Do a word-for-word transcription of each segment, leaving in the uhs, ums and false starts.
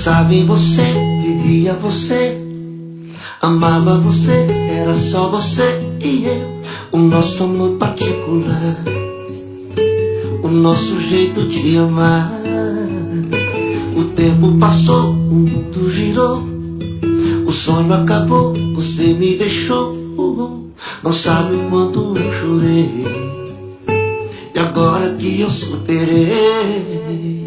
Pensava em você, vivia você, amava você, era só você e eu. O nosso amor particular, o nosso jeito de amar. O tempo passou, o mundo girou, o sonho acabou, você me deixou. Não sabe o quanto eu chorei, e agora que eu superei,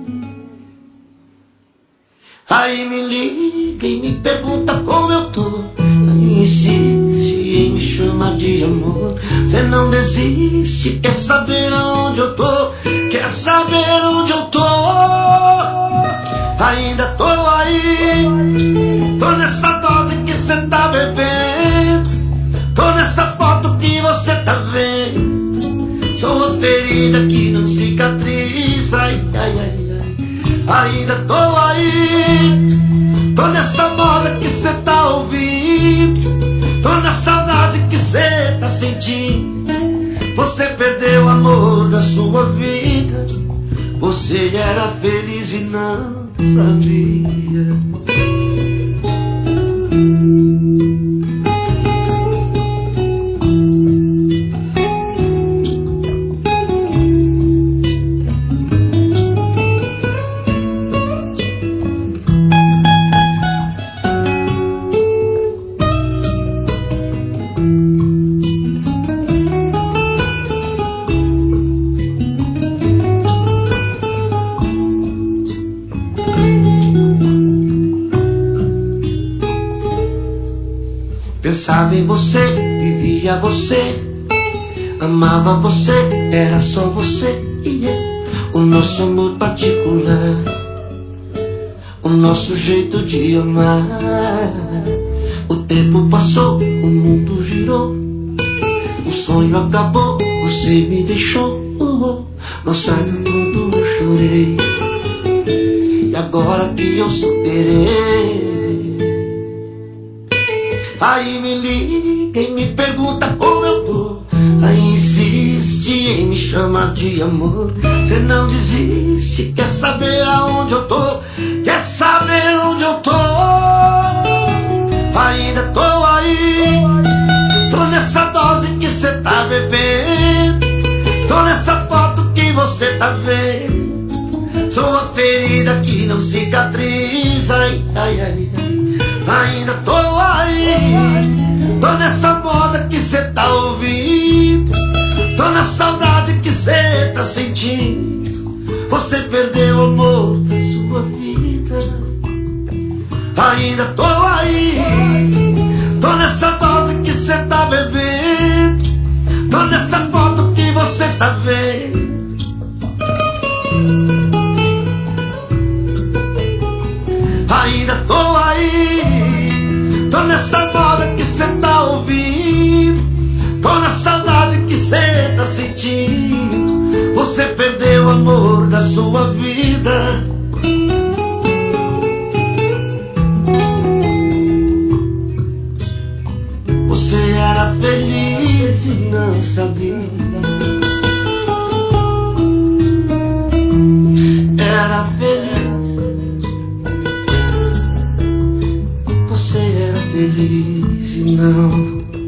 aí me liga e me pergunta como eu tô. Aí insiste em me chamar de amor. Cê não desiste, quer saber aonde eu tô, quer saber onde eu tô. Ainda tô aí, tô nessa dose que cê tá bebendo, tô nessa foto que você tá vendo. Sou a ferida que não cicatriza, ai, ai, ai, ai. Ainda tô aí, tô nessa moda que cê tá ouvindo, tô na saudade que cê tá sentindo. Você perdeu o amor da sua vida, você era feliz e não sabia. Pensava em você, vivia você, amava você, era só você e eu. O nosso amor particular, o nosso jeito de amar. O tempo passou, o mundo girou, o sonho acabou, você me deixou. Não sabe o quanto eu chorei, e agora que eu superei, aí me liga e me pergunta como eu tô. Aí insiste em me chamar de amor. Cê não desiste, quer saber aonde eu tô, quer saber onde eu tô. Ainda tô aí, tô nessa dose que cê tá bebendo, tô nessa foto que você tá vendo. Sou a ferida que não cicatriza, ai, ai, ai, ai. Ainda tô aí, tô nessa moda que cê tá ouvindo, tô na saudade que cê tá sentindo. Você perdeu o amor da sua vida, ainda tô aí, tô nessa dose que cê tá bebendo, tô nessa foto que você tá vendo. Ainda tô aí, tô nessa moda que cê tá ouvindo, tô na saudade que cê tá sentindo. Você perdeu o amor da sua vida, você era feliz e não sabia. Era feliz, você era feliz e não